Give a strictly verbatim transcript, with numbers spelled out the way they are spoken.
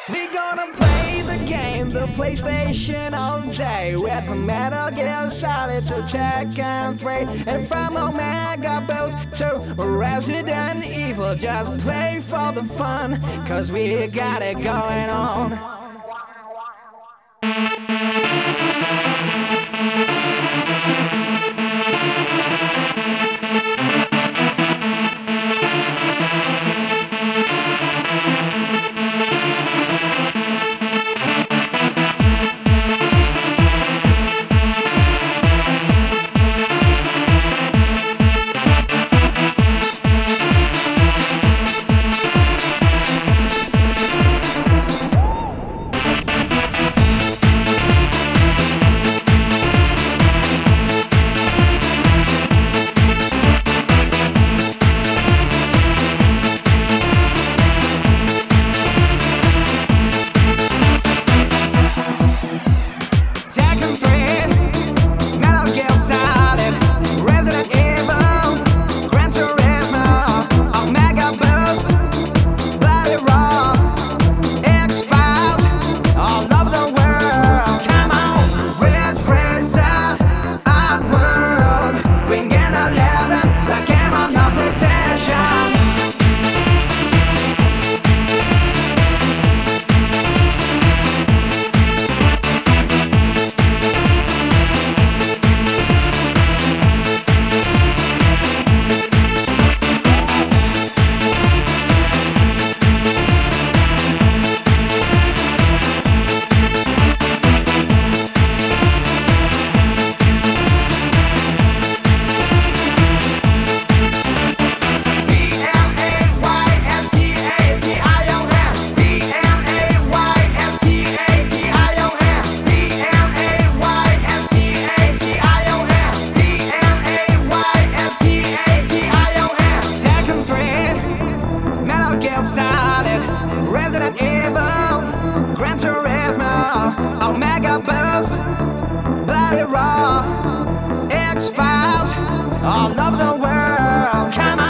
We gonna play the game, the PlayStation all day, with the Metal Gear Solid to Tekken three, and from Omega Boost to Resident Evil. Just play for the fun, cause we got it going on. Solid, Resident Evil, Gran Turismo, Omega Boost, Bloody Raw, X-Files, all over the world. Come on.